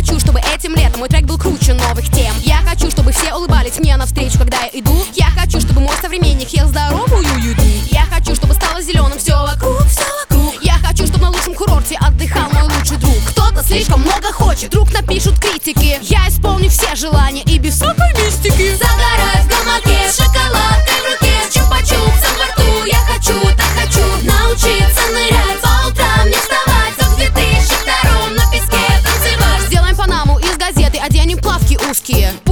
хочу, чтобы этим летом мой трек был круче новых тем. Я хочу, чтобы все улыбались мне навстречу, когда я иду. Я хочу, чтобы мой современник ел здоровую еду. Я хочу, чтобы стало зеленым все вокруг, все вокруг. Я хочу, чтобы на лучшем курорте отдыхал мой лучший друг. Кто-то слишком много хочет, вдруг напишут критики. Я исполню все желания и без всякой мистики. Загораю в гамаке с шоколадкой в руке, с чупа-чупсом во рту. Я хочу, так хочу научиться нырять по утрам, не вставать, как в 2002 на песке танцевать. Сделаем Панаму из газеты, оденем плавки узкие.